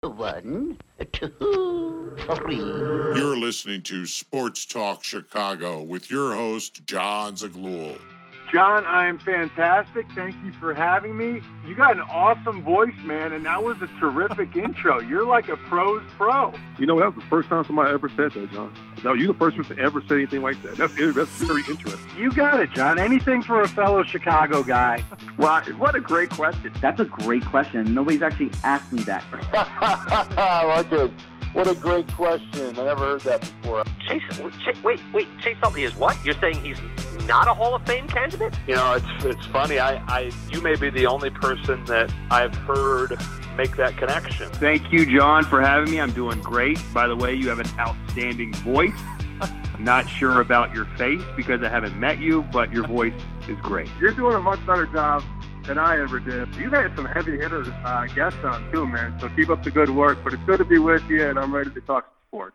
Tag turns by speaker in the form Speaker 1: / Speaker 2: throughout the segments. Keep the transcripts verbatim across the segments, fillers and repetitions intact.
Speaker 1: One, two, three.
Speaker 2: You're listening to Sports Talk Chicago with your host, John Zaghloul.
Speaker 3: John, I am fantastic. Thank you for having me. You got an awesome voice, man, and that was a terrific intro. You're like a pro's pro.
Speaker 4: You know, that was the first time somebody ever said that, John. No, you're the first person to ever say anything like that. That's that's very interesting.
Speaker 3: You got it, John. Anything for a fellow Chicago guy.
Speaker 5: Well, what a great question. That's a great question. Nobody's actually asked me that.
Speaker 6: I like it. What a great question. I never heard that before.
Speaker 7: Chase, Chase, wait, wait, Chase Utley is what? You're saying he's not a Hall of Fame candidate?
Speaker 6: You know, it's it's funny. I, I you may be the only person that I've heard make that connection.
Speaker 3: Thank you, John, for having me. I'm doing great. By the way, you have an outstanding voice. I'm not sure about your face because I haven't met you, but your voice is great.
Speaker 4: You're doing a much better job than I ever did. You've had some heavy hitters uh, guests on too, man. So keep up the good work. But it's good to be with you, and I'm ready to talk sports.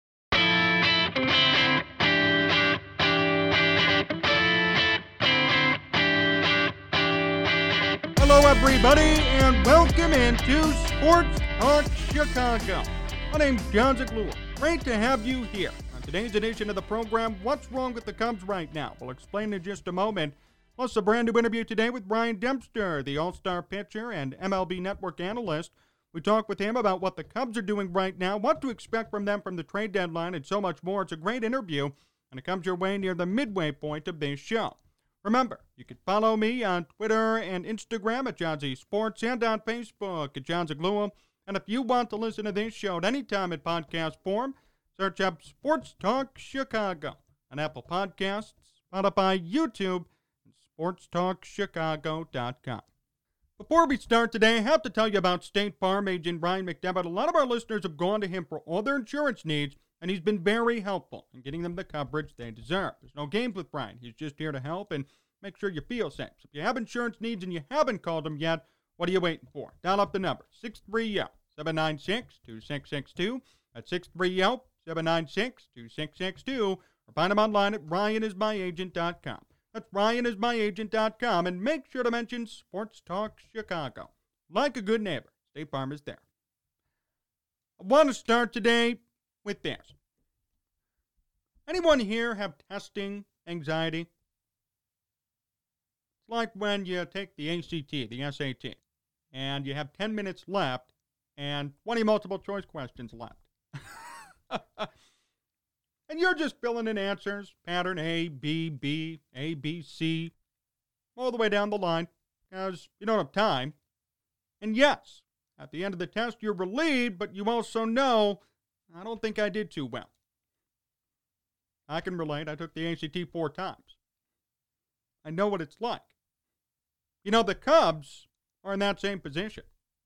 Speaker 8: Hello, everybody, and welcome into Sports Talk Chicago. My name's John Zaghloul. Great to have you here. On today's edition of the program, What's Wrong with the Cubs Right Now? We'll explain in just a moment. Plus, a brand new interview today with Brian Dempster, the All-Star pitcher and M L B Network analyst. We talk with him about what the Cubs are doing right now, what to expect from them from the trade deadline, and so much more. It's a great interview, and it comes your way near the midway point of this show. Remember, you can follow me on Twitter and Instagram at John Z Sports and on Facebook at John Zaghloul. And if you want to listen to this show at any time in podcast form, search up Sports Talk Chicago on Apple Podcasts, Spotify, YouTube, and sports talk chicago dot com. Before we start today, I have to tell you about State Farm agent Brian McDevitt. A lot of our listeners have gone to him for all their insurance needs, and he's been very helpful in getting them the coverage they deserve. There's no games with Brian. He's just here to help and make sure you feel safe. So if you have insurance needs and you haven't called him yet, what are you waiting for? Dial up the number, six three zero, seven nine six, two six six two. That's six three zero, seven nine six, two six six two. Or find him online at ryan is my agent dot com. That's ryan is my agent dot com. And make sure to mention Sports Talk Chicago. Like a good neighbor, State Farm is there. I want to start today with this. Anyone here have testing anxiety? It's like when you take the A C T, the S A T, and you have ten minutes left and twenty multiple choice questions left. And you're just filling in answers, pattern A, B, B, A, B, C, all the way down the line, because you don't have time. And yes, at the end of the test, you're relieved, but you also know, I don't think I did too well. I can relate. I took the A C T four times. I know what it's like. You know, the Cubs are in that same position.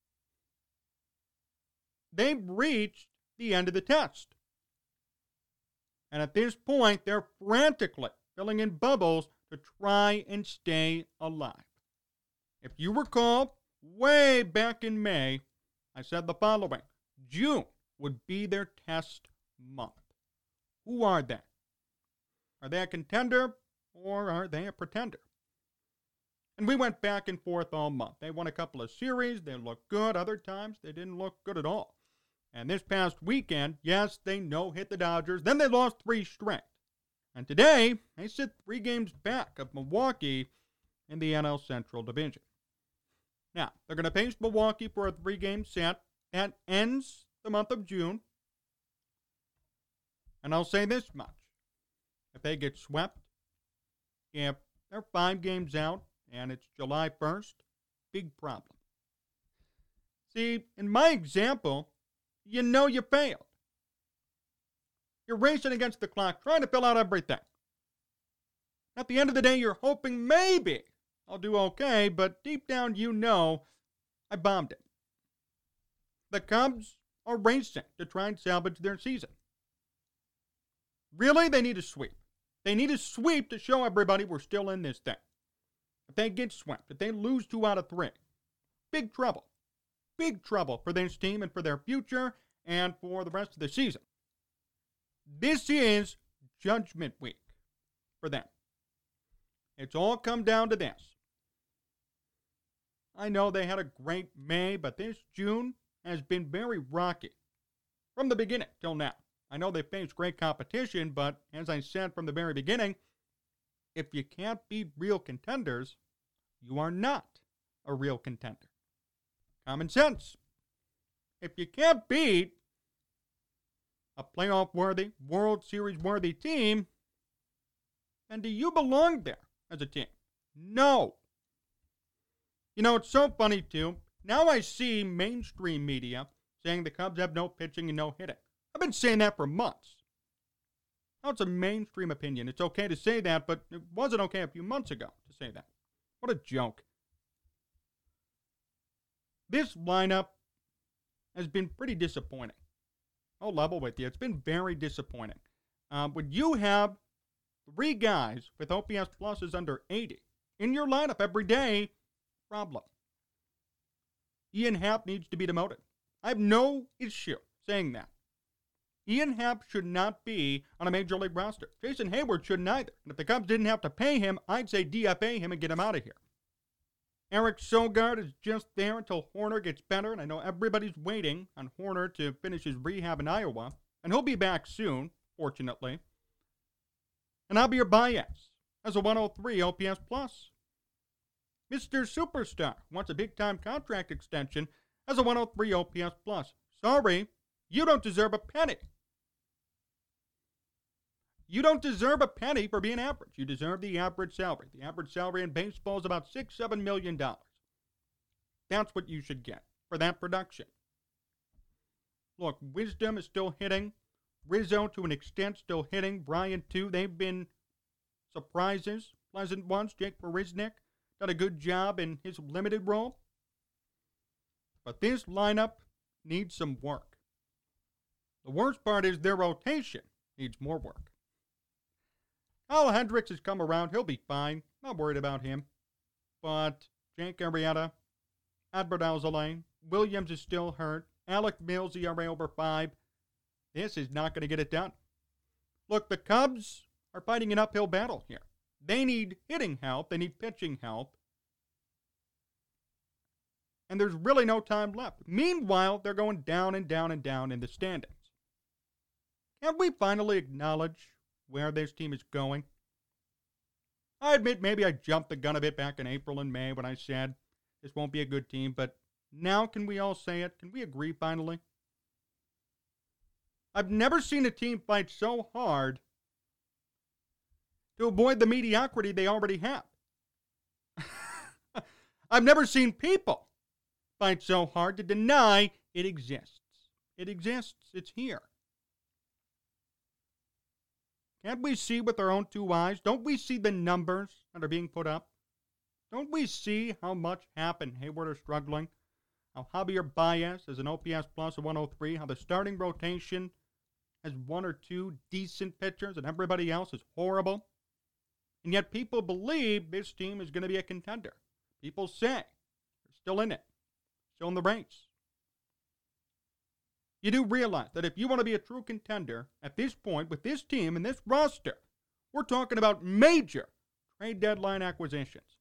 Speaker 8: They've reached the end of the test. And at this point, they're frantically filling in bubbles to try and stay alive. If you recall, way back in May, I said the following. June would be their test month. Who are they? Are they a contender or are they a pretender? And we went back and forth all month. They won a couple of series. They looked good. Other times, they didn't look good at all. And this past weekend, yes, they no-hit the Dodgers. Then they lost three straight. And today, they sit three games back of Milwaukee in the N L Central Division. Now, they're going to face Milwaukee for a three-game set. That ends the month of June. And I'll say this much. If they get swept, if they're five games out and it's July first, big problem. See, in my example, you know you failed. You're racing against the clock, trying to fill out everything. At the end of the day, you're hoping maybe I'll do okay, but deep down you know I bombed it. The Cubs are racing to try and salvage their season. Really, they need a sweep. They need a sweep to show everybody we're still in this thing. If they get swept, if they lose two out of three, big trouble. Big trouble for this team and for their future and for the rest of the season. This is Judgment Week for them. It's all come down to this. I know they had a great May, but this June has been very rocky from the beginning till now. I know they faced great competition, but as I said from the very beginning, if you can't beat real contenders, you are not a real contender. Common sense. If you can't beat a playoff-worthy, World Series-worthy team, then do you belong there as a team? No. You know, it's so funny, too. Now I see mainstream media saying the Cubs have no pitching and no hitting. I've been saying that for months. Now it's a mainstream opinion. It's okay to say that, but it wasn't okay a few months ago to say that. What a joke. This lineup has been pretty disappointing. I'll level with you. It's been very disappointing. Um, when you have three guys with O P S pluses under eighty in your lineup every day, problem. Ian Happ needs to be demoted. I have no issue saying that. Ian Happ should not be on a major league roster. Jason Hayward shouldn't either. And if the Cubs didn't have to pay him, I'd say D F A him and get him out of here. Eric Sogard is just there until Horner gets better, and I know everybody's waiting on Horner to finish his rehab in Iowa, and he'll be back soon, fortunately. And Javier Baez has a one oh three O P S plus. Mister Superstar wants a big-time contract extension, has a one oh three O P S plus. Sorry, you don't deserve a penny. You don't deserve a penny for being average. You deserve the average salary. The average salary in baseball is about six, seven million dollars. That's what you should get for that production. Look, Wisdom is still hitting. Rizzo, to an extent, still hitting. Bryant, too. They've been surprises, pleasant ones. Jake Marisnick done a good job in his limited role. But this lineup needs some work. The worst part is their rotation needs more work. Kyle Hendricks has come around. He'll be fine. Not worried about him. But Jake Arrieta, Adbert Alzolay, Williams is still hurt. Alec Mills, E R A over five. This is not going to get it done. Look, the Cubs are fighting an uphill battle here. They need hitting help. They need pitching help. And there's really no time left. Meanwhile, they're going down and down and down in the standings. Can't we finally acknowledge where this team is going? I admit maybe I jumped the gun a bit back in April and May when I said this won't be a good team, but now can we all say it? Can we agree finally? I've never seen a team fight so hard to avoid the mediocrity they already have. I've never seen people fight so hard to deny it exists. It exists. It's here. Can't we see with our own two eyes? Don't we see the numbers that are being put up? Don't we see how much Happ and Hayward are struggling? How Javier Baez has an O P S plus of one oh three? How the starting rotation has one or two decent pitchers and everybody else is horrible? And yet people believe this team is going to be a contender. People say they're still in it, still in the race. You do realize that if you want to be a true contender at this point with this team and this roster, we're talking about major trade deadline acquisitions.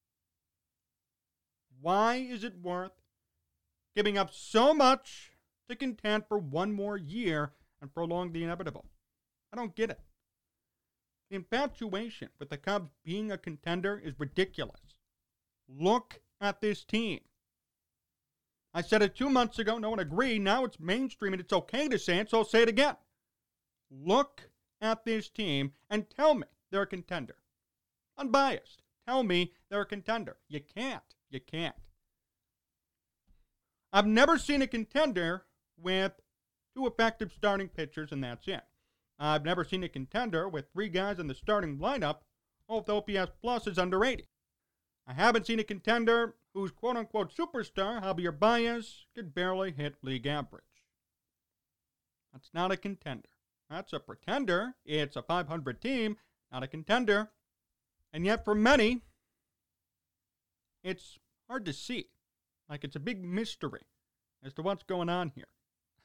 Speaker 8: Why is it worth giving up so much to contend for one more year and prolong the inevitable? I don't get it. The infatuation with the Cubs being a contender is ridiculous. Look at this team. I said it two months ago. No one agreed. Now it's mainstream and it's okay to say it, so I'll say it again. Look at this team and tell me they're a contender. Unbiased. Tell me they're a contender. You can't. You can't. I've never seen a contender with two effective starting pitchers, and that's it. I've never seen a contender with three guys in the starting lineup, all with O P S plus is under eighty. I haven't seen a contender whose quote-unquote superstar, Javier Baez, could barely hit league average. That's not a contender. That's a pretender. It's a five hundred team, not a contender. And yet for many, it's hard to see. Like it's a big mystery as to what's going on here.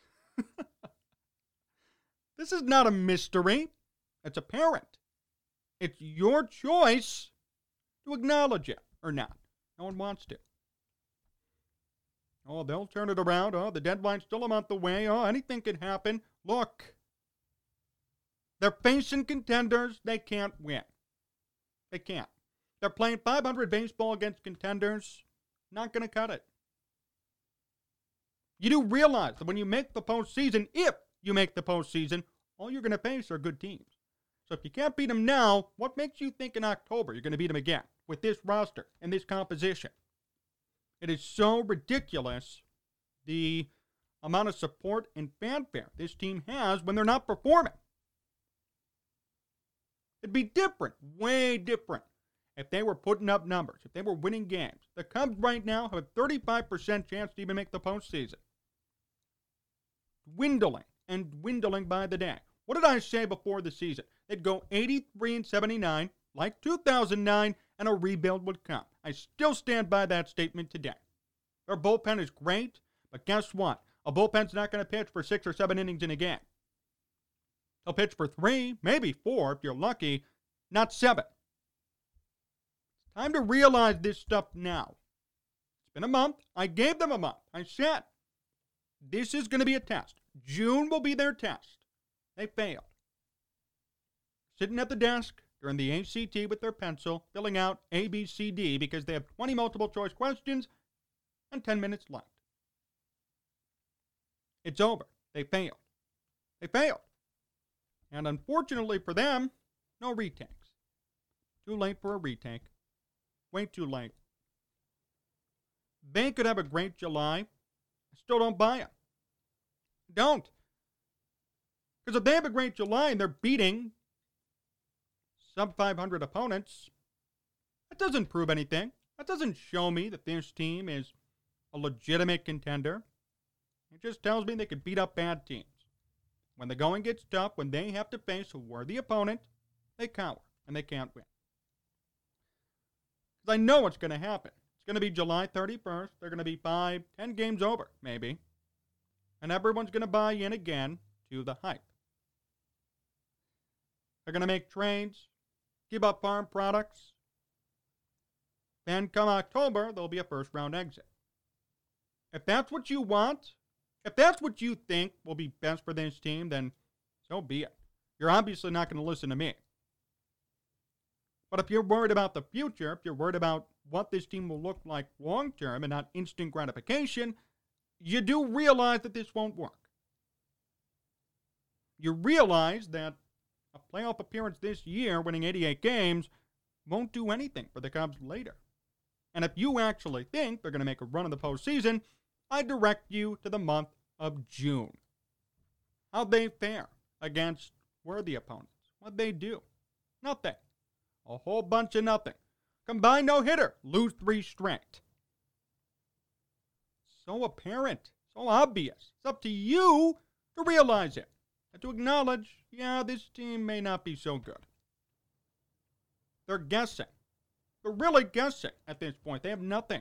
Speaker 8: This is not a mystery. It's apparent. It's your choice to acknowledge it or not. No one wants to. Oh, they'll turn it around. Oh, the deadline's still a month away. Oh, anything can happen. Look, they're facing contenders they can't win. They can't. They're playing five hundred baseball against contenders. Not going to cut it. You do realize that when you make the postseason, if you make the postseason, all you're going to face are good teams. So if you can't beat them now, what makes you think in October you're going to beat them again with this roster and this composition? It is so ridiculous, the amount of support and fanfare this team has when they're not performing. It'd be different, way different, if they were putting up numbers, if they were winning games. The Cubs right now have a thirty-five percent chance to even make the postseason. Dwindling and dwindling by the day. What did I say before the season? They'd go eighty-three and seventy-nine, like two thousand nine, and a rebuild would come. I still stand by that statement today. Their bullpen is great, but guess what? A bullpen's not going to pitch for six or seven innings in a game. They'll pitch for three, maybe four if you're lucky, not seven. It's time to realize this stuff now. It's been a month. I gave them a month. I said, this is going to be a test. June will be their test. They failed. Sitting at the desk during the A C T with their pencil, filling out A, B, C, D because they have twenty multiple choice questions and ten minutes left. It's over. They failed. They failed. And unfortunately for them, no retakes. Too late for a retake. Way too late. They could have a great July. I still don't buy it. Don't. Because if they have a great July and they're beating sub five hundred opponents, that doesn't prove anything. That doesn't show me that this team is a legitimate contender. It just tells me they could beat up bad teams. When the going gets tough, when they have to face a worthy opponent, they cower and they can't win. Because I know what's going to happen. It's going to be July thirty-first. They're going to be five, ten games over, maybe. And everyone's going to buy in again to the hype. They're going to make trades, give up farm products. Then come October, there'll be a first-round exit. If that's what you want, if that's what you think will be best for this team, then so be it. You're obviously not going to listen to me. But if you're worried about the future, if you're worried about what this team will look like long-term and not instant gratification, you do realize that this won't work. You realize that a playoff appearance this year, winning eighty-eight games, won't do anything for the Cubs later. And if you actually think they're going to make a run in the postseason, I direct you to the month of June. How'd they fare against worthy opponents? What'd they do? Nothing. A whole bunch of nothing. Combined no-hitter. Lose three straight. So apparent. So obvious. It's up to you to realize it. And to acknowledge, yeah, this team may not be so good. They're guessing. They're really guessing at this point. They have nothing.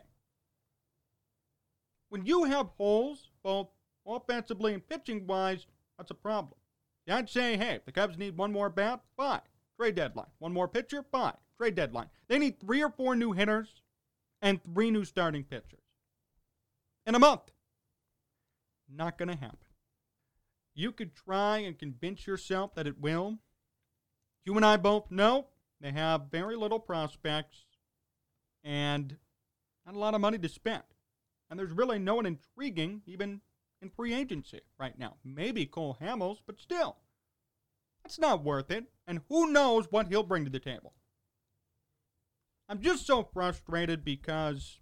Speaker 8: When you have holes, both offensively and pitching-wise, that's a problem. Yeah, I'd say, hey, if the Cubs need one more bat, fine. Trade deadline. One more pitcher, fine. Trade deadline. They need three or four new hitters and three new starting pitchers. In a month. Not going to happen. You could try and convince yourself that it will. You and I both know they have very little prospects and not a lot of money to spend. And there's really no one intriguing, even in free agency right now. Maybe Cole Hamels, but still. That's not worth it. And who knows what he'll bring to the table. I'm just so frustrated because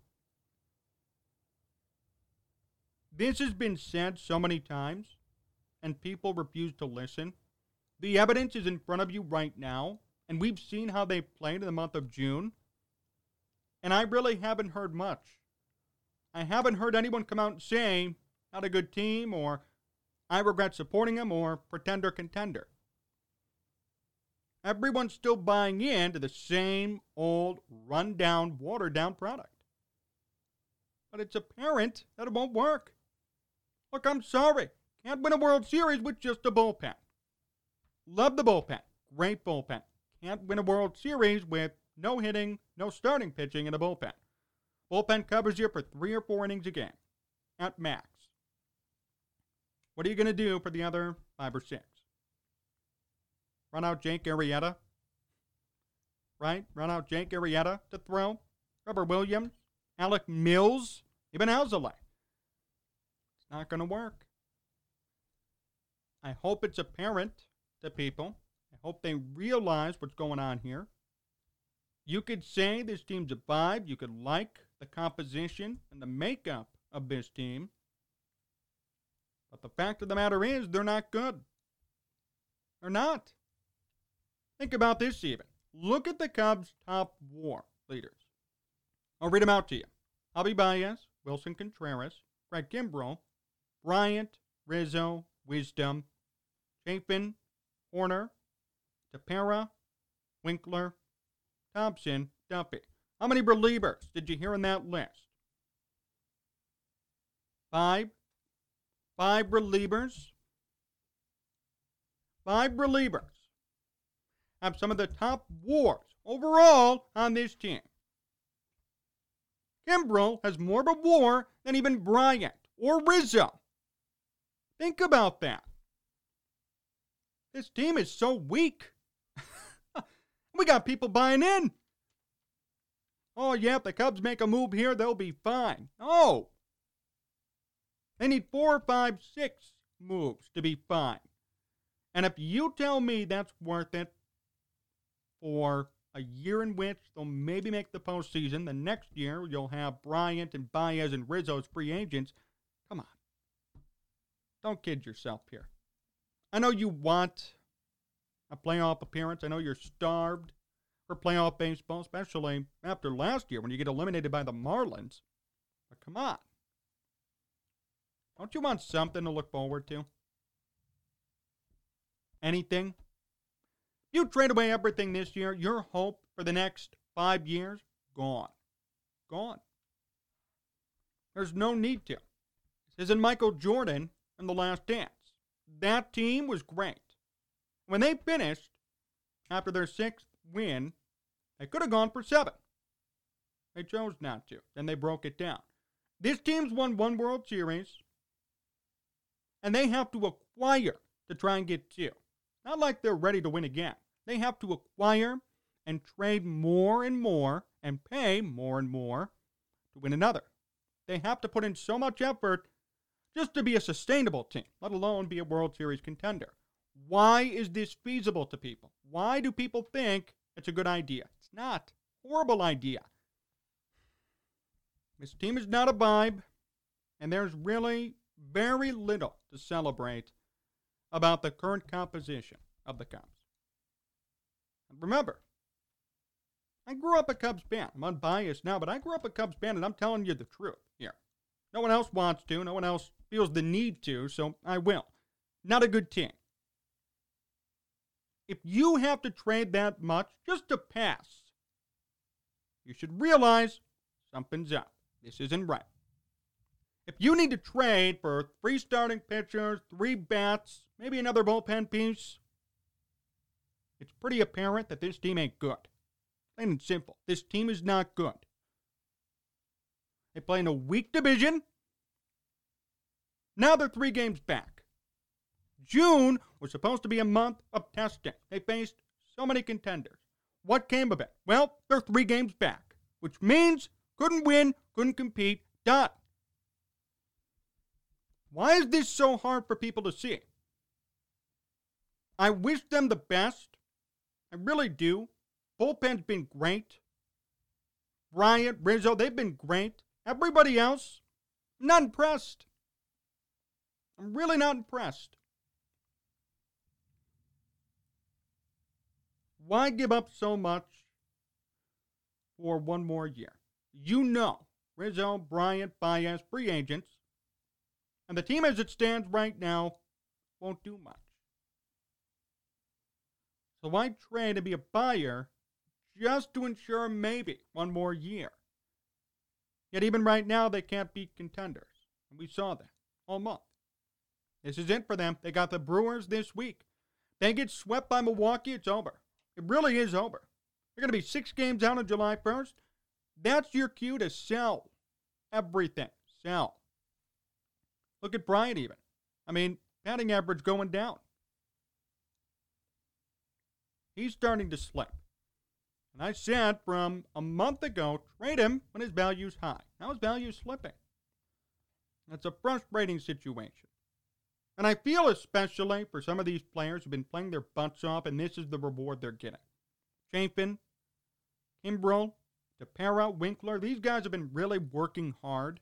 Speaker 8: this has been said so many times, and people refuse to listen. The evidence is in front of you right now, and we've seen how they played in the month of June, and I really haven't heard much. I haven't heard anyone come out and say, not a good team, or I regret supporting them, or pretender contender. Everyone's still buying into the same old, run-down, watered-down product. But it's apparent that it won't work. Look, I'm sorry. Can't win a World Series with just a bullpen. Love the bullpen. Great bullpen. Can't win a World Series with no hitting, no starting pitching in a bullpen. Bullpen covers you for three or four innings a game. at max. What are you going to do for the other five or six? Run out Jake Arrieta? Right? Run out Jake Arrieta to throw? Trevor Williams? Alec Mills? Even Alzolay? It's not going to work. I hope it's apparent to people. I hope they realize what's going on here. You could say this team's a vibe. You could like the composition and the makeup of this team. But the fact of the matter is, they're not good. They're not. Think about this even. Look at the Cubs' top WAR leaders. I'll read them out to you. Javi Baez, Wilson Contreras, Craig Kimbrell, Bryant, Rizzo, Wisdom, Chafin, Horner, Tepera, Winkler, Thompson, Duffy. How many relievers did you hear in that list? Five. Five relievers. Five relievers have some of the top WARs overall on this team. Kimbrell has more of a WAR than even Bryant or Rizzo. Think about that. This team is so weak. We got people buying in. Oh, yeah, if the Cubs make a move here, they'll be fine. No. They need four, five, six moves to be fine. And if you tell me that's worth it for a year in which they'll maybe make the postseason, the next year you'll have Bryant and Baez and Rizzo as free agents, come on. Don't kid yourself here. I know you want a playoff appearance. I know you're starved for playoff baseball, especially after last year when you get eliminated by the Marlins. But come on. Don't you want something to look forward to? Anything? You trade away everything this year, your hope for the next five years, gone. Gone. There's no need to. This isn't Michael Jordan in The Last Dance. That team was great. When they finished, after their sixth win, they could have gone for seven. They chose not to. Then they broke it down. This team's won one World Series, and they have to acquire to try and get two. Not like they're ready to win again. They have to acquire and trade more and more and pay more and more to win another. They have to put in so much effort just to be a sustainable team, let alone be a World Series contender. Why is this feasible to people? Why do people think it's a good idea? It's not. Horrible idea. This team is not a vibe, and there's really very little to celebrate about the current composition of the Cubs. And remember, I grew up a Cubs fan. I'm unbiased now, but I grew up a Cubs fan, and I'm telling you the truth here. No one else wants to. No one else feels the need to, so I will. Not a good team. If you have to trade that much just to pass, you should realize something's up. This isn't right. If you need to trade for three starting pitchers, three bats, maybe another bullpen piece, it's pretty apparent that this team ain't good. Plain and simple. This team is not good. They play in a weak division. Now they're three games back. June was supposed to be a month of testing. They faced so many contenders. What came of it? Well, they're three games back, which means couldn't win, couldn't compete, done. Why is this so hard for people to see? I wish them the best. I really do. Bullpen's been great. Bryant, Rizzo, they've been great. Everybody else, I'm not impressed. I'm really not impressed. Why give up so much for one more year? You know, Rizzo, Bryant, Baez, free agents, and the team as it stands right now won't do much. So why trade to be a buyer just to ensure maybe one more year? Yet even right now, they can't beat contenders. And we saw that all month. This is it for them. They got the Brewers this week. They get swept by Milwaukee, it's over. It really is over. They're going to be six games out on July first. That's your cue to sell everything. Sell. Look at Bryant even. I mean, batting average going down. He's starting to slip. And I said from a month ago, trade him when his value's high. Now his value's slipping. That's a frustrating situation. And I feel especially for some of these players who've been playing their butts off, and this is the reward they're getting. Chafin, Kimbrel, DePera, Winkler, these guys have been really working hard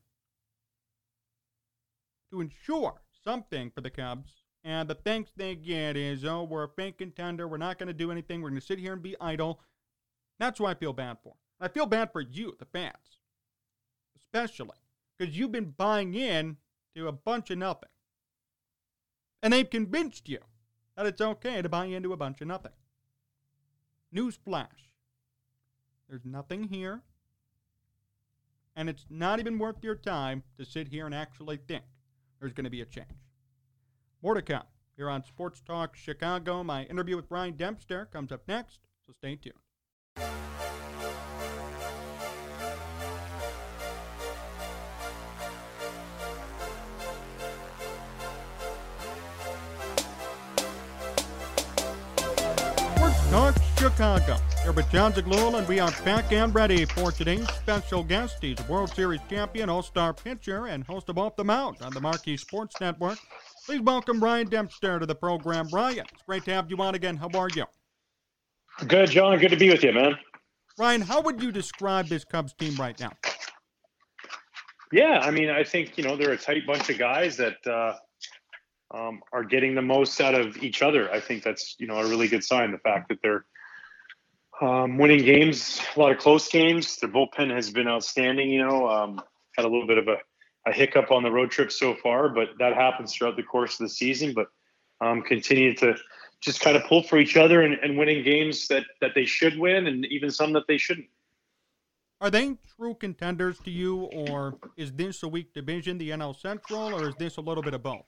Speaker 8: to ensure something for the Cubs. And the thanks they get is, oh, we're a fake contender. We're not going to do anything. We're going to sit here and be idle. That's who I feel bad for. I feel bad for you, the fans, especially because you've been buying in to a bunch of nothing. And they've convinced you that it's okay to buy into a bunch of nothing. Newsflash. There's nothing here. And it's not even worth your time to sit here and actually think there's going to be a change. More to come here on Sports Talk Chicago. My interview with Brian Dempster comes up next, so stay tuned. Sports Talk Chicago. Here with John Zaghloul, and we are back and ready for today's special guest. He's a World Series champion, all-star pitcher, and host of Off the Mound on the Marquee Sports Network. Please welcome Brian Dempster to the program. Brian, it's great to have you on again. How are you?
Speaker 9: Good, John. Good to be with you, man.
Speaker 8: Brian, how would you describe this Cubs team right now?
Speaker 9: Yeah, I mean, I think, you know, they're a tight bunch of guys that uh, um, are getting the most out of each other. I think that's, you know, a really good sign, the fact that they're um, winning games, a lot of close games. Their bullpen has been outstanding, you know, um, had a little bit of a, a hiccup on the road trip so far, but that happens throughout the course of the season. But um, continue to just kind of pull for each other and, and winning games that, that they should win, and even some that they shouldn't.
Speaker 8: Are they true contenders to you, or is this a weak division, the N L Central, or is this a little bit of both?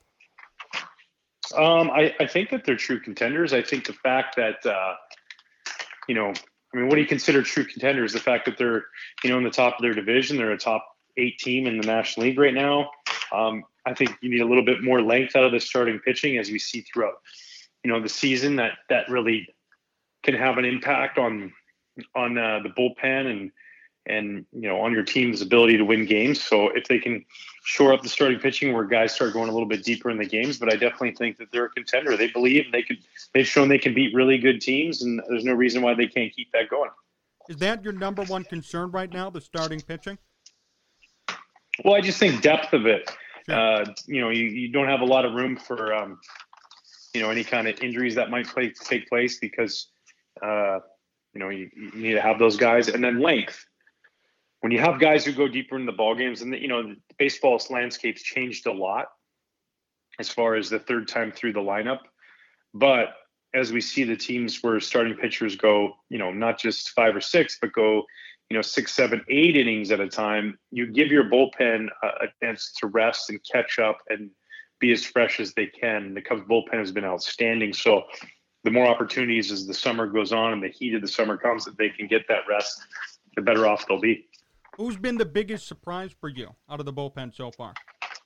Speaker 9: Um, I, I think that they're true contenders. I think the fact that, uh, you know, I mean, what do you consider true contenders? The fact that they're, you know, in the top of their division, they're a top eight team in the National League right now. Um, I think you need a little bit more length out of the starting pitching, as we see throughout, you know, the season, that, that really can have an impact on, on uh, the bullpen and, and, you know, on your team's ability to win games. So if they can shore up the starting pitching where guys start going a little bit deeper in the games, but I definitely think that they're a contender. They believe they could, they've shown they can beat really good teams, and there's no reason why they can't keep that going.
Speaker 8: Is that your number one concern right now, the starting pitching?
Speaker 9: Well, I just think depth of it.
Speaker 8: Sure.
Speaker 9: Uh, you know, you, you don't have a lot of room for, um, you know, any kind of injuries that might play, take place because, uh, you know, you, you need to have those guys. And then length. When you have guys who go deeper in the ball games, and, the, you know, the baseball's landscape's changed a lot as far as the third time through the lineup. But as we see the teams where starting pitchers go, you know, not just five or six, but go, you know, six, seven, eight innings at a time, you give your bullpen a, a chance to rest and catch up and be as fresh as they can. The Cubs bullpen has been outstanding. So the more opportunities as the summer goes on and the heat of the summer comes that they can get that rest, the better off they'll be.
Speaker 8: Who's been the biggest surprise for you out of the bullpen so far?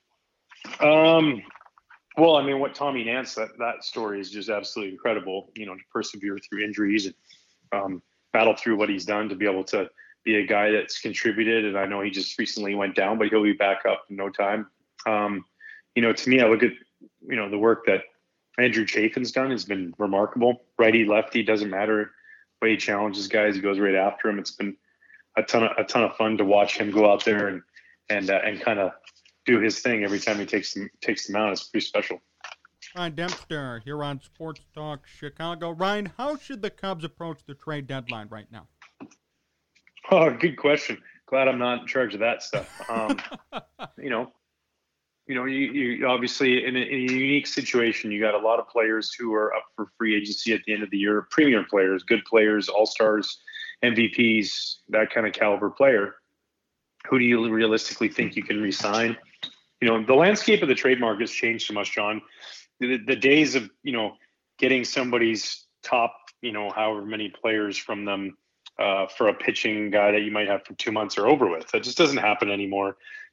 Speaker 9: Um, well, I mean, what Tommy Nance, that, that story is just absolutely incredible, you know, to persevere through injuries and um, battle through what he's done to be able to be a guy that's contributed. And I know he just recently went down, but he'll be back up in no time. Um, you know, to me, I look at, you know, the work that Andrew Chafin's done has been remarkable. Righty, lefty, doesn't matter. The way he challenges guys, he goes right after him. It's been a ton of, a ton of fun to watch him go out there and, and, uh, and kind of do his thing every time he takes them, takes them out. It's pretty special.
Speaker 8: Ryan Dempster here on Sports Talk Chicago. Ryan, how should the Cubs approach the trade deadline right now?
Speaker 9: Oh, good question. Glad I'm not in charge of that stuff. Um, you know, you know, you, you obviously in a, in a unique situation, you got a lot of players who are up for free agency at the end of the year, premier players, good players, all-stars, M V Ps, that kind of caliber player. Who do you realistically think you can re-sign? You know, the landscape of the trade market has changed so much, John. The, the days of, you know, getting somebody's top, you know, however many players from them uh, for a pitching guy that you might have for two months are over with. That just doesn't happen anymore.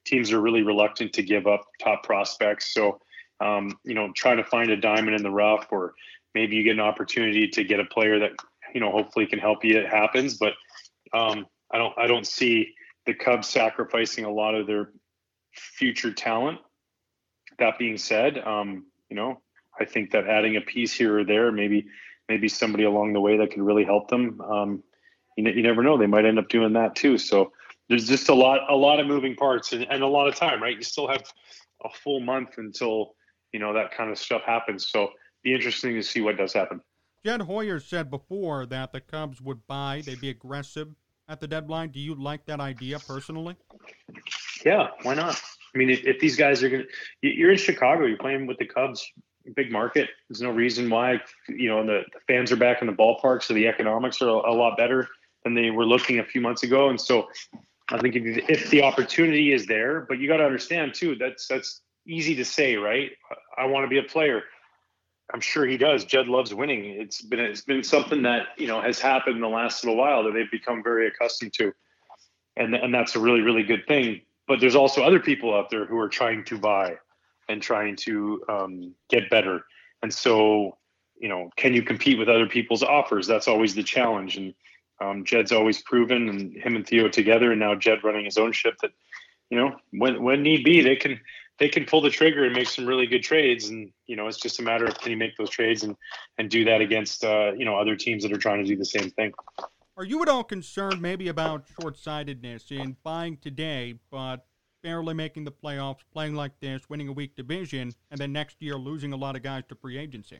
Speaker 9: teams are really reluctant to give up top prospects. So, um, you know, trying to find a diamond in the rough, or maybe you get an opportunity to get a player that, you know, hopefully can help you. It happens, but um, I don't, I don't see the Cubs sacrificing a lot of their future talent. That being said, um, you know, I think that adding a piece here or there, maybe, maybe somebody along the way that could really help them. Um, you, you never know; they might end up doing that too. So there's just a lot, a lot of moving parts, and, and a lot of time, right? You still have a full month until, you know, that kind of stuff happens. So be interesting to see what does happen.
Speaker 8: Jed Hoyer said before that the Cubs would buy, they'd be aggressive at the deadline. Do you like that idea personally?
Speaker 9: Yeah, why not? I mean, if, if these guys are going to, you're in Chicago, you're playing with the Cubs, big market. There's no reason why, you know, the, the fans are back in the ballpark, so the economics are a, a lot better than they were looking a few months ago. And so I think if, if the opportunity is there, but you got to understand too, that's, that's easy to say, right? I want to be a player. I'm sure he does. Jed loves winning. It's been, it's been something that, you know, has happened in the last little while that they've become very accustomed to. And, and that's a really, really good thing. But there's also other people out there who are trying to buy and trying to um, get better. And so, you know, can you compete with other people's offers? That's always the challenge. And um, Jed's always proven, and him and Theo together, and now Jed running his own ship, that, you know, when when need be, they can they can pull the trigger and make some really good trades. And, you know, it's just a matter of, can you make those trades and, and do that against, uh, you know, other teams that are trying to do the same thing.
Speaker 8: Are you at all concerned maybe about short-sightedness in buying today, but barely making the playoffs, playing like this, winning a weak division, and then next year losing a lot of guys to free agency?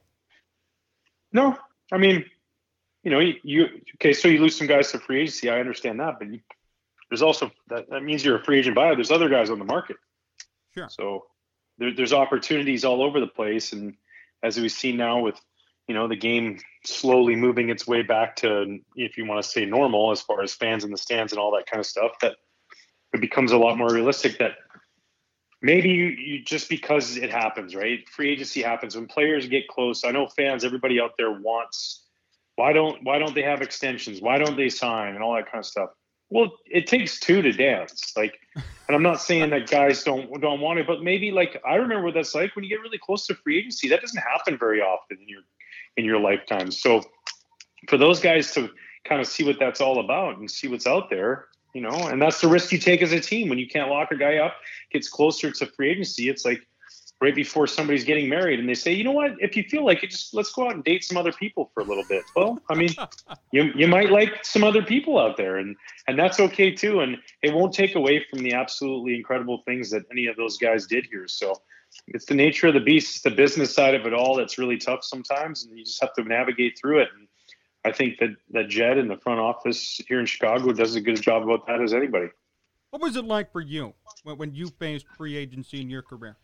Speaker 9: No, I mean, you know, you, you okay, so you lose some guys to free agency. I understand that, but you, there's also, that, that means you're a free agent buyer. There's other guys on the market.
Speaker 8: Sure.
Speaker 9: So there, there's opportunities all over the place. And as we've seen now with, you know, the game slowly moving its way back to, if you want to say normal, as far as fans in the stands and all that kind of stuff, that it becomes a lot more realistic that maybe you, you just, because it happens, right? Free agency happens when players get close. I know fans, everybody out there wants, why don't, why don't they have extensions? Why don't they sign and all that kind of stuff? Well, it takes two to dance. Like, and I'm not saying that guys don't, don't want it, but maybe, like, I remember what that's like when you get really close to free agency. That doesn't happen very often in your, in your lifetime. So for those guys to kind of see what that's all about and see what's out there, you know, and that's the risk you take as a team when you can't lock a guy up, gets closer to free agency. It's like right before somebody's getting married and they say, you know what, if you feel like it, just let's go out and date some other people for a little bit. Well, I mean, you you might like some other people out there, and and that's okay too. And it won't take away from the absolutely incredible things that any of those guys did here. So it's the nature of the beast. It's the business side of it all that's really tough sometimes, and you just have to navigate through it. And I think that, that Jed in the front office here in Chicago does a good job about that as anybody.
Speaker 8: What was it like for you when, when you faced free agency in your career?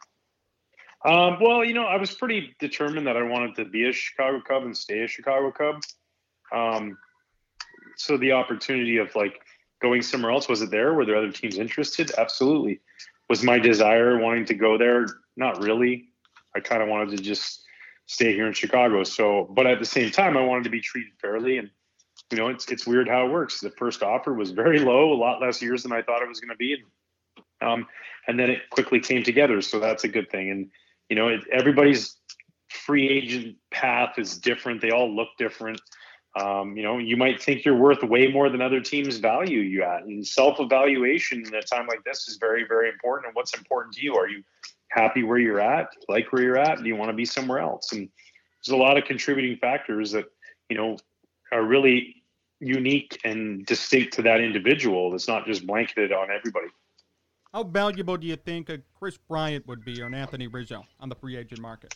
Speaker 9: Um, well, you know, I was pretty determined that I wanted to be a Chicago Cub and stay a Chicago Cub. Um, so the opportunity of, like, going somewhere else, was it there? Were there other teams interested? Absolutely. Was my desire wanting to go there? Not really. I kind of wanted to just stay here in Chicago. So, but at the same time, I wanted to be treated fairly. And, you know, it's it's weird how it works. The first offer was very low, a lot less years than I thought it was going to be. And, um, and then it quickly came together. So that's a good thing. And, you know, it, everybody's free agent path is different. They all look different. Um, you know, you might think you're worth way more than other teams value you at. And self-evaluation in a time like this is very, very important. And what's important to you? Are you happy where you're at? Like where you're at? Do you want to be somewhere else? And there's a lot of contributing factors that, you know, are really unique and distinct to that individual. It's not just blanketed on everybody.
Speaker 8: How valuable do you think a Chris Bryant would be or an Anthony Rizzo on the free agent market?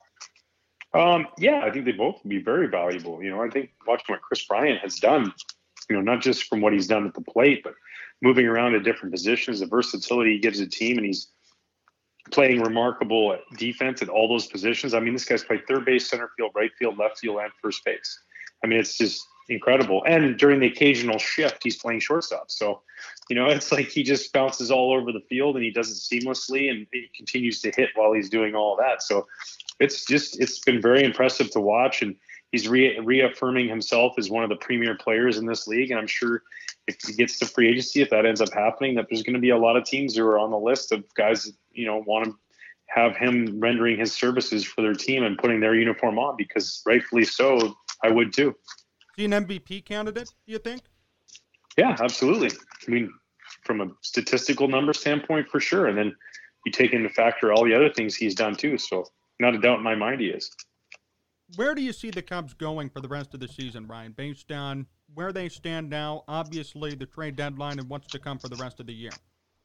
Speaker 9: Um, yeah, I think they both would be very valuable. You know, I think watching what Chris Bryant has done, you know, not just from what he's done at the plate, but moving around to different positions, the versatility he gives a team, and he's playing remarkable defense at all those positions. I mean, this guy's played third base, center field, right field, left field, and first base. I mean, it's just incredible. And during the occasional shift, he's playing shortstop. So, you know, it's like he just bounces all over the field and he does it seamlessly, and he continues to hit while he's doing all that. So it's just, it's been very impressive to watch. And, he's re- reaffirming himself as one of the premier players in this league. And I'm sure if he gets to free agency, if that ends up happening, that there's going to be a lot of teams who are on the list of guys that, you know, want to have him rendering his services for their team and putting their uniform on, because rightfully so, I would too.
Speaker 8: Is he an M V P candidate, do you think?
Speaker 9: Yeah, absolutely. I mean, from a statistical number standpoint, for sure. And then you take into factor all the other things he's done too. So not a doubt in my mind he is.
Speaker 8: Where do you see the Cubs going for the rest of the season, Ryan, based on where they stand now, obviously the trade deadline, and what's to come for the rest of the year?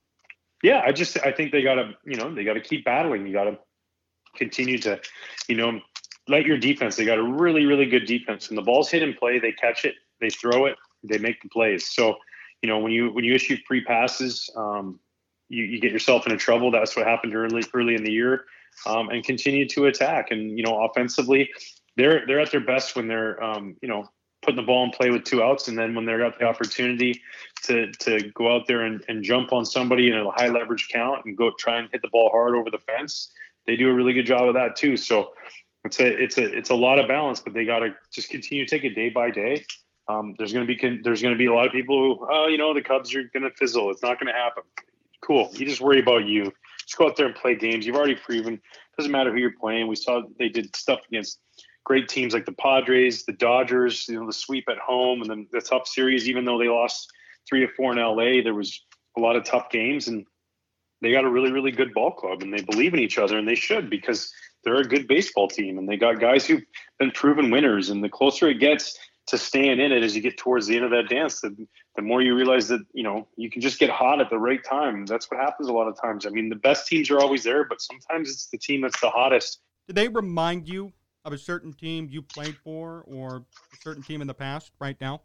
Speaker 9: Yeah, I just I think they got to, you know, they got to keep battling. You got to continue to, you know, let your defense. They got a really, really good defense. When the ball's hit in play, they catch it, they throw it, they make the plays. So, you know, when you when you issue free passes, um, you, you get yourself into trouble. That's what happened early early in the year, um, and continue to attack. And, you know, offensively, they're they're at their best when they're, um, you know, putting the ball in play with two outs. And then when they're got the opportunity to to go out there and, and jump on somebody in a high leverage count and go try and hit the ball hard over the fence, they do a really good job of that too. So it's a it's a it's a lot of balance, but they got to just continue to take it day by day. Um, there's going to be there's going to be a lot of people who, oh, you know, the Cubs are going to fizzle. It's not going to happen. Cool. You just worry about you. Just go out there and play games. You've already proven. Doesn't matter who you're playing. We saw they did stuff against great teams like the Padres, the Dodgers, you know, the sweep at home, and then the tough series. Even though they lost three or four in L A, there was a lot of tough games, and they got a really, really good ball club, and they believe in each other, and they should, because they're a good baseball team, and they got guys who've been proven winners. And the closer it gets to staying in it as you get towards the end of that dance, the, the more you realize that, you know, you can just get hot at the right time. That's what happens a lot of times. I mean, the best teams are always there, but sometimes it's the team that's the hottest.
Speaker 8: Did they remind you of a certain team you played for, or a certain team in the past right now?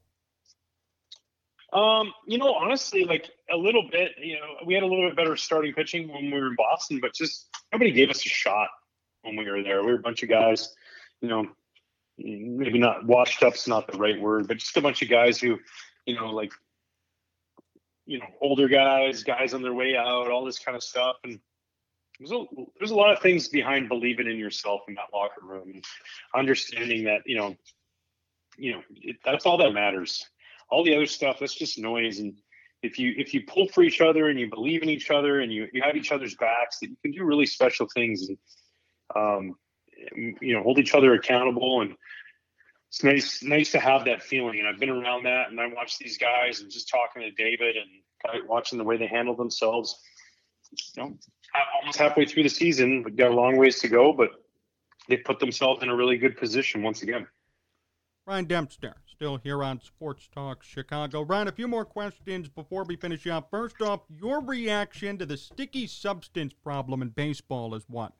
Speaker 9: Um, you know, honestly, like a little bit. You know, we had a little bit better starting pitching when we were in Boston, but just nobody gave us a shot when we were there. We were a bunch of guys, you know, maybe not washed up's not the right word, but just a bunch of guys who, you know, like, you know, older guys, guys on their way out, all this kind of stuff. And there's a, there's a lot of things behind believing in yourself in that locker room, and understanding that, you know, you know, it, that's all that matters. All the other stuff, that's just noise. And if you if you pull for each other and you believe in each other and you, you have each other's backs, that you can do really special things, and um, you know, hold each other accountable. And it's nice nice to have that feeling. And I've been around that, and I watch these guys, and just talking to David and watching the way they handle themselves. You know, almost halfway through the season, we've got a long ways to go, but they put themselves in a really good position once again.
Speaker 8: Ryan Dempster, still here on Sports Talk Chicago. Ryan, a few more questions before we finish up. First off, your reaction to the sticky substance problem in baseball is what?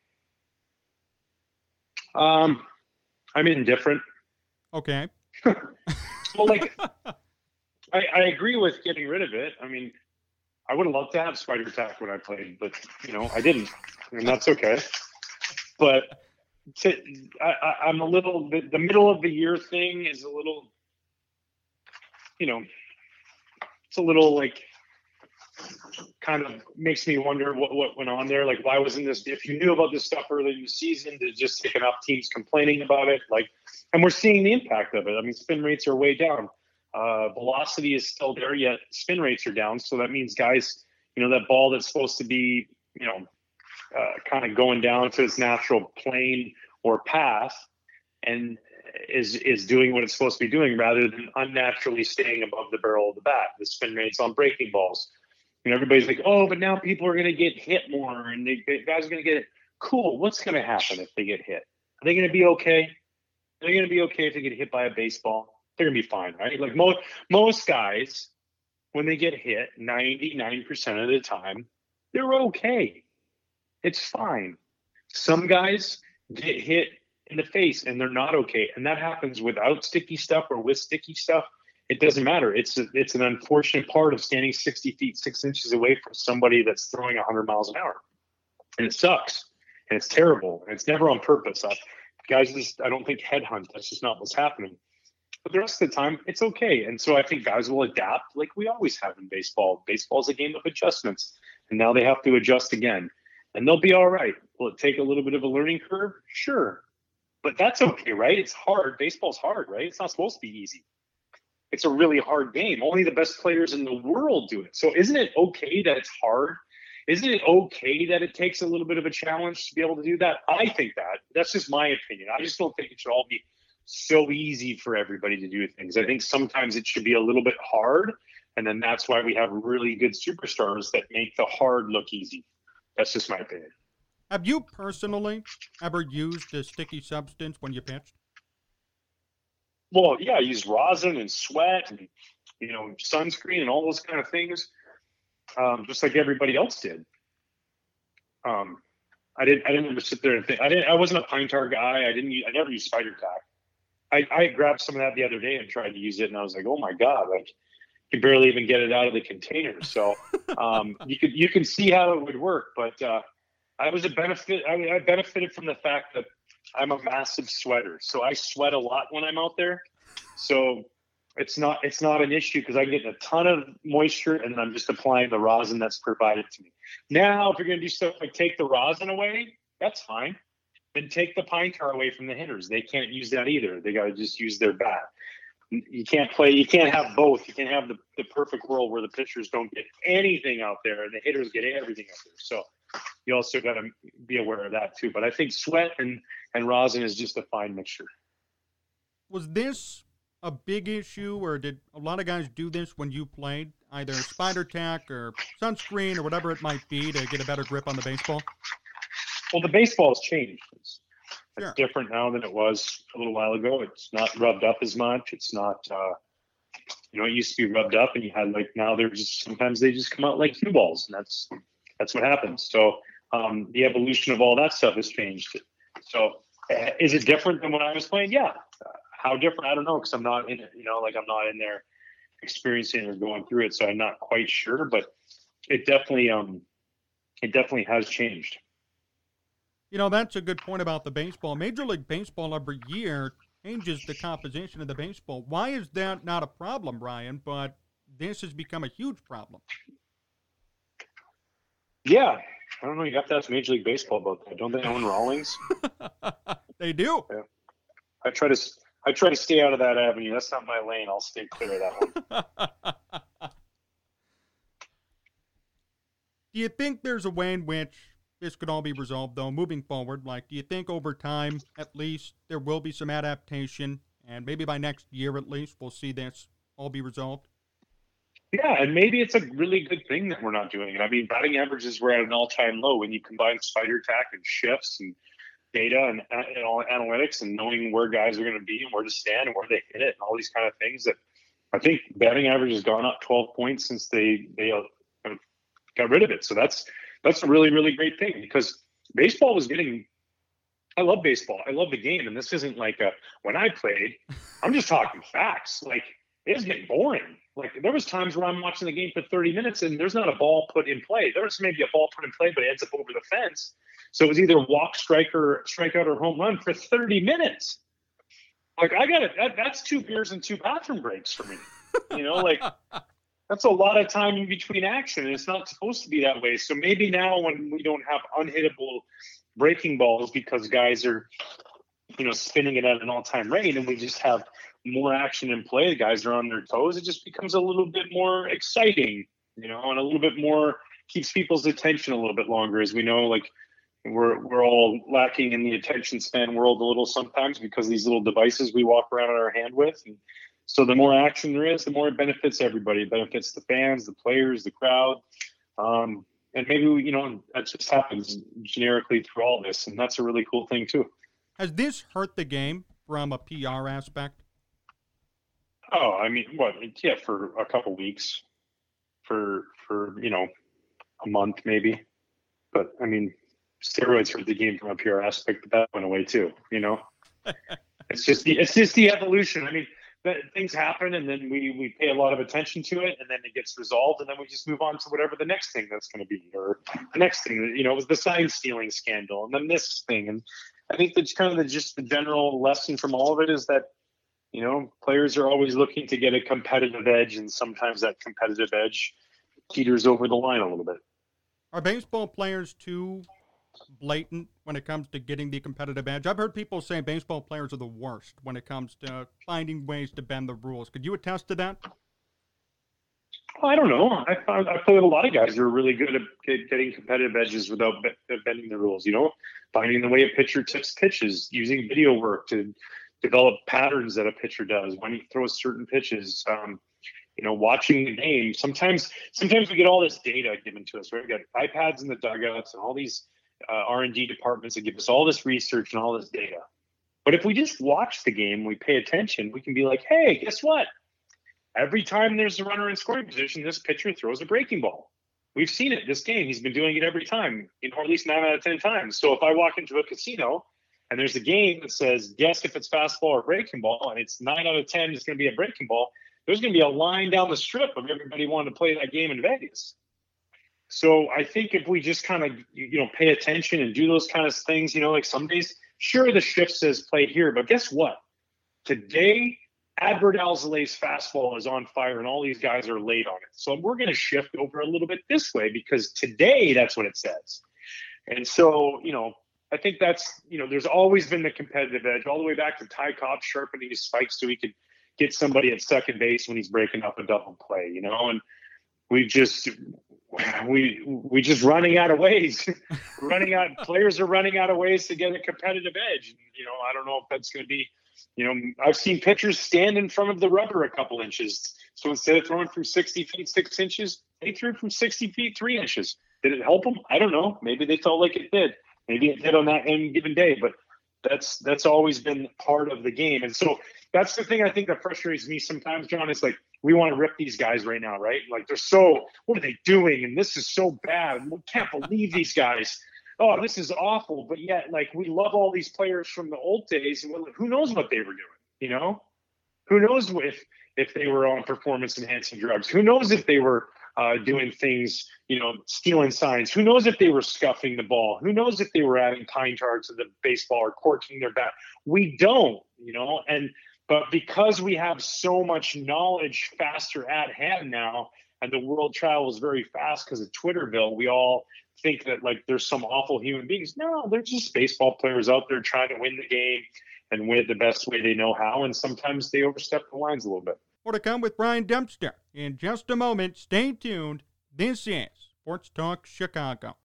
Speaker 9: Um, I'm indifferent.
Speaker 8: Okay.
Speaker 9: Well, like, I, I agree with getting rid of it. I mean, I would have loved to have spider tack when I played, but, you know, I didn't, and that's okay. But to, I, I, I'm a little, the, the middle of the year thing is a little, you know, it's a little like, kind of makes me wonder what, what went on there. Like, why wasn't this, if you knew about this stuff early in the season, to just take enough teams complaining about it? Like, and we're seeing the impact of it. I mean, spin rates are way down. Uh, velocity is still there, yet spin rates are down. So that means guys, you know, that ball that's supposed to be, you know, uh, kind of going down to its natural plane or path, and is is doing what it's supposed to be doing, rather than unnaturally staying above the barrel of the bat. The spin rates on breaking balls. You know, everybody's like, oh, but now people are going to get hit more, and the guys are going to get it. Cool. What's going to happen if they get hit? Are they going to be okay? Are they going to be okay if they get hit by a baseball? They're going to be fine, right? Like most most guys, when they get hit, ninety-nine percent of the time, they're okay. It's fine. Some guys get hit in the face and they're not okay, and that happens without sticky stuff or with sticky stuff. It doesn't matter. It's a, it's an unfortunate part of standing sixty feet, six inches away from somebody that's throwing one hundred miles an hour, and it sucks, and it's terrible, and it's never on purpose. I, guys, just I don't think headhunt. That's just not what's happening. But the rest of the time, it's okay. And so I think guys will adapt like we always have in baseball. Baseball is a game of adjustments, and now they have to adjust again, and they'll be all right. Will it take a little bit of a learning curve? Sure. But that's okay, right? It's hard. Baseball's hard, right? It's not supposed to be easy. It's a really hard game. Only the best players in the world do it. So isn't it okay that it's hard? Isn't it okay that it takes a little bit of a challenge to be able to do that? I think that. That's just my opinion. I just don't think it should all be so easy for everybody to do things. I think sometimes it should be a little bit hard, and then that's why we have really good superstars that make the hard look easy. That's just my opinion.
Speaker 8: Have you personally ever used a sticky substance when you pitched?
Speaker 9: Well, yeah, I use rosin and sweat and, you know, sunscreen and all those kind of things, um, just like everybody else did. Um, I didn't. I didn't ever sit there and think. I didn't. I wasn't a pine tar guy. I didn't. I never used spider tack. I, I grabbed some of that the other day and tried to use it, and I was like, oh my god, like you can barely even get it out of the container. So um, you could you can see how it would work, but uh, I was a benefit. I, I benefited from the fact that I'm a massive sweater, so I sweat a lot when I'm out there. So it's not it's not an issue because I get a ton of moisture, and I'm just applying the rosin that's provided to me. Now, if you're going to do stuff like take the rosin away, that's fine. Then take the pine tar away from the hitters. They can't use that either. They got to just use their bat. You can't play. You can't have both. You can't have the, the perfect world where the pitchers don't get anything out there and the hitters get everything out there. So you also got to be aware of that too. But I think sweat and, and rosin is just a fine mixture.
Speaker 8: Was this a big issue, or did a lot of guys do this when you played, either spider tack or sunscreen or whatever it might be to get a better grip on the baseball?
Speaker 9: Well, the baseball has changed. It's,
Speaker 8: sure.
Speaker 9: it's different now than it was a little while ago. It's not rubbed up as much. It's not, uh, you know, it used to be rubbed up, and you had like now they're just sometimes they just come out like cue balls, and that's that's what happens. So um, the evolution of all that stuff has changed. So uh, is it different than when I was playing? Yeah. Uh, how different? I don't know because I'm not in it. You know, like I'm not in there experiencing or going through it, so I'm not quite sure. But it definitely, um, it definitely has changed.
Speaker 8: You know, that's a good point about the baseball. Major League Baseball every year changes the composition of the baseball. Why is that not a problem, Brian? But this has become a huge problem.
Speaker 9: Yeah. I don't know. You have to ask Major League Baseball about that. Don't they own Rawlings?
Speaker 8: They do.
Speaker 9: Yeah. I try to I try to stay out of that avenue. That's not my lane. I'll stay clear of that one.
Speaker 8: Do you think there's a way in which this could all be resolved, though, moving forward? Like, do you think over time, at least, there will be some adaptation, and maybe by next year, at least, we'll see this all be resolved?
Speaker 9: Yeah, and maybe it's a really good thing that we're not doing it. I mean, batting averages were at an all-time low when you combine spider tack and shifts and data and, and all analytics and knowing where guys are going to be and where to stand and where they hit it and all these kind of things. That I think batting average has gone up twelve points since they they uh, got rid of it. So that's That's a really, really great thing because baseball was getting – I love baseball. I love the game. And this isn't like a, when I played, I'm just talking facts. Like, it was getting boring. Like, there was times where I'm watching the game for thirty minutes and there's not a ball put in play. There was maybe a ball put in play, but it ends up over the fence. So it was either walk, strike, or strikeout or home run for thirty minutes. Like, I got it. That, that's two beers and two bathroom breaks for me. You know, like – that's a lot of time in between action, and it's not supposed to be that way. So maybe now when we don't have unhittable breaking balls because guys are, you know, spinning it at an all-time rate and we just have more action in play, the guys are on their toes, it just becomes a little bit more exciting, you know, and a little bit more keeps people's attention a little bit longer. As we know, like we're we're all lacking in the attention span world a little sometimes because of these little devices we walk around in our hand with. And so the more action there is, the more it benefits everybody. It benefits the fans, the players, the crowd. Um, and maybe, you know, that just happens generically through all this. And that's a really cool thing, too.
Speaker 8: Has this hurt the game from a P R aspect?
Speaker 9: Oh, I mean, what? Yeah, for a couple weeks. For, for you know, a month maybe. But, I mean, steroids hurt the game from a P R aspect, but that went away, too, you know? It's just the, it's just the evolution. I mean, things happen and then we, we pay a lot of attention to it and then it gets resolved and then we just move on to whatever the next thing that's going to be, or the next thing, you know, it was the sign stealing scandal and then this thing. And I think that's kind of the, just the general lesson from all of it is that, you know, players are always looking to get a competitive edge, and sometimes that competitive edge teeters over the line a little bit.
Speaker 8: Are baseball players too blatant when it comes to getting the competitive edge? I've heard people say baseball players are the worst when it comes to finding ways to bend the rules. Could you attest to that?
Speaker 9: I don't know. I found I play with a lot of guys who are really good at getting competitive edges without bending the rules. You know, finding the way a pitcher tips pitches, using video work to develop patterns that a pitcher does when he throws certain pitches. Um, you know, watching the game. Sometimes, sometimes we get all this data given to us. Right? We got iPads in the dugouts and all these uh, R and D departments that give us all this research and all this data. But if we just watch the game, we pay attention, we can be like, hey, guess what? Every time there's a runner in scoring position, this pitcher throws a breaking ball. We've seen it this game. He's been doing it every time, you know, or at least nine out of ten times. So if I walk into a casino and there's a game that says, guess if it's fastball or breaking ball, and it's nine out of ten, it's going to be a breaking ball, there's going to be a line down the strip of everybody wanting to play that game in Vegas. So I think if we just kind of, you know, pay attention and do those kind of things, you know, like some days, sure, the shift says play here, but guess what? Today, Adbert Alzolay's fastball is on fire and all these guys are late on it. So we're going to shift over a little bit this way because today that's what it says. And so, you know, I think that's, you know, there's always been the competitive edge all the way back to Ty Cobb sharpening his spikes so he could get somebody at second base when he's breaking up a double play, you know, and we just, we, we just running out of ways, running out, players are running out of ways to get a competitive edge. You know, I don't know if that's going to be, you know, I've seen pitchers stand in front of the rubber a couple inches. So instead of throwing from sixty feet, six inches, they threw from sixty feet, three inches. Did it help them? I don't know. Maybe they felt like it did. Maybe it did on that any given day, but that's, that's always been part of the game. And so that's the thing I think that frustrates me sometimes, John, is like, we want to rip these guys right now, right? Like they're so, what are they doing? And this is so bad. We can't believe these guys. Oh, this is awful. But yet, like, we love all these players from the old days. And who knows what they were doing, you know? Who knows if, if they were on performance-enhancing drugs? Who knows if they were uh, doing things, you know, stealing signs? Who knows if they were scuffing the ball? Who knows if they were adding pine tar to the baseball or corking their bat? We don't, you know? And but because we have so much knowledge faster at hand now, and the world travels very fast because of Twitterville, we all think that like there's some awful human beings. No, they're just baseball players out there trying to win the game and win it the best way they know how. And sometimes they overstep the lines a little bit.
Speaker 8: More to come with Brian Dempster in just a moment. Stay tuned. This is Sports Talk Chicago.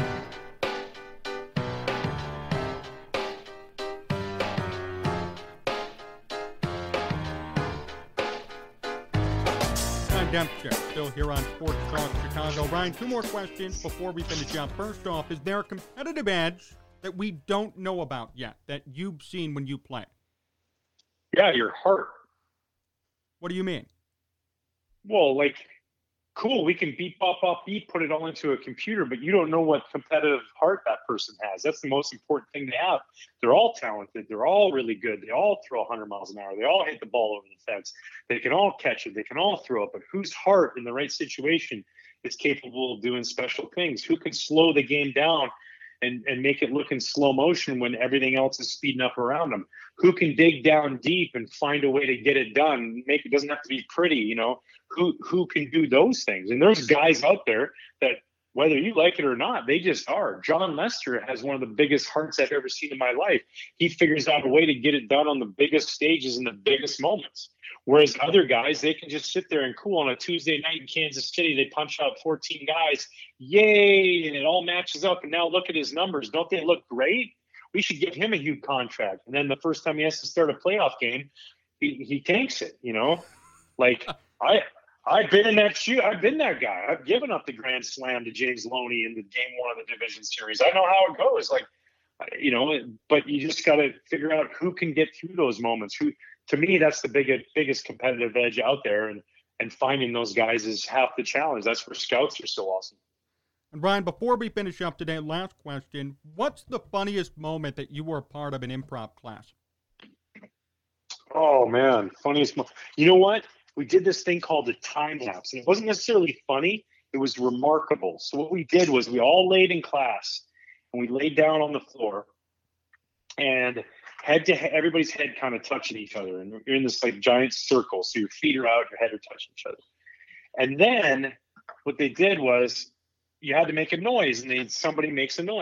Speaker 8: Dempster, still here on Sports Talk Chicago. Ryan, two more questions before we finish up. First off, is there a competitive edge that we don't know about yet that you've seen when you play?
Speaker 9: Yeah, your heart.
Speaker 8: What do you mean?
Speaker 9: Well, like, cool, we can beep, bop, bop, beep, put it all into a computer, but you don't know what competitive heart that person has. That's the most important thing to have. They're all talented. They're all really good. They all throw one hundred miles an hour. They all hit the ball over the fence. They can all catch it. They can all throw it. But whose heart in the right situation is capable of doing special things? Who can slow the game down and, and make it look in slow motion when everything else is speeding up around them? Who can dig down deep and find a way to get it done? Make it doesn't have to be pretty, you know. Who who can do those things? And there's guys out there that, whether you like it or not, they just are. John Lester has one of the biggest hearts I've ever seen in my life. He figures out a way to get it done on the biggest stages in the biggest moments. Whereas other guys, they can just sit there and cool on a Tuesday night in Kansas City. They punch out fourteen guys. Yay! And it all matches up. And now look at his numbers. Don't they look great? We should give him a huge contract. And then the first time he has to start a playoff game, he, he tanks it, you know? Like, I... I've been in that shoe. I've been that guy. I've given up the grand slam to James Loney in the game one of the division series. I know how it goes. Like, you know, but you just got to figure out who can get through those moments. Who, to me, that's the biggest, biggest competitive edge out there. And, and finding those guys is half the challenge. That's where scouts are so awesome.
Speaker 8: And Brian, before we finish up today, last question. What's the funniest moment that you were a part of an improv class?
Speaker 9: Oh, man. Funniest moment. You know what? We did this thing called the time lapse, and it wasn't necessarily funny. It was remarkable. So what we did was we all laid in class, and we laid down on the floor, and head to head, everybody's head kind of touching each other, and you're in this like giant circle. So your feet are out, your head are touching each other. And then what they did was you had to make a noise, and they somebody makes a noise,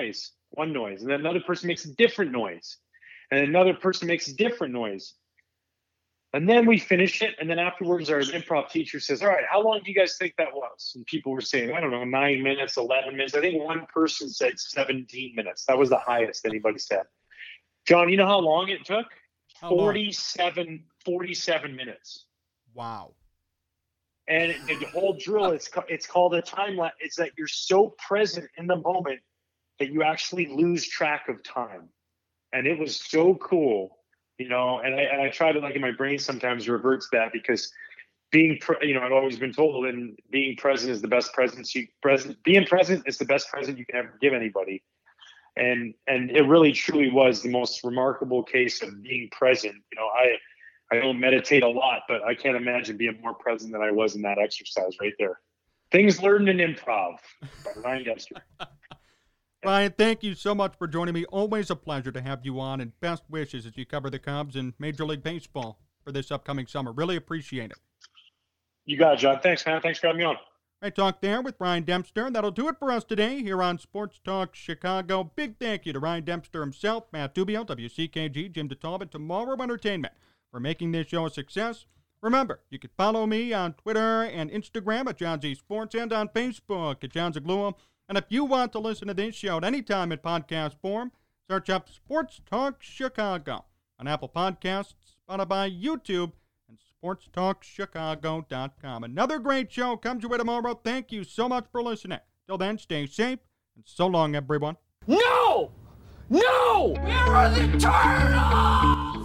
Speaker 9: one noise, and then another person makes a different noise, and another person makes a different noise. And then we finish it, and then afterwards our improv teacher says, all right, how long do you guys think that was? And people were saying, I don't know, nine minutes, eleven minutes. I think one person said seventeen minutes. That was the highest anybody said. John, you know how long it took?
Speaker 8: How long?
Speaker 9: forty-seven, forty-seven minutes.
Speaker 8: Wow.
Speaker 9: And the whole drill, it's, it's called a time lapse. It's that you're so present in the moment that you actually lose track of time. And it was so cool. You know, and I, and I try to, like, in my brain sometimes reverts that, because being, pre- you know, I've always been told, and being present is the best present you present. Being present is the best present you can ever give anybody. And, and it really truly was the most remarkable case of being present. You know, I, I don't meditate a lot, but I can't imagine being more present than I was in that exercise right there. Things learned in improv by Ryan Dempster.
Speaker 8: Ryan, thank you so much for joining me. Always a pleasure to have you on, and best wishes as you cover the Cubs and Major League Baseball for this upcoming summer. Really appreciate it.
Speaker 9: You got it, John. Thanks, man. Thanks for having me on.
Speaker 8: I talked there with Ryan Dempster. That'll do it for us today here on Sports Talk Chicago. Big thank you to Ryan Dempster himself, Matt Dubio, W C K G, Jim DeTalbot, Tomorrow Entertainment for making this show a success. Remember, you can follow me on Twitter and Instagram at John Z Sports, and on Facebook at John Zaglua. And if you want to listen to this show at any time in podcast form, search up Sports Talk Chicago on Apple Podcasts, Spotify, YouTube, and sports talk chicago dot com. Another great show comes your way tomorrow. Thank you so much for listening. Till then, stay safe, and so long, everyone.
Speaker 10: No! No! Where are the turtles?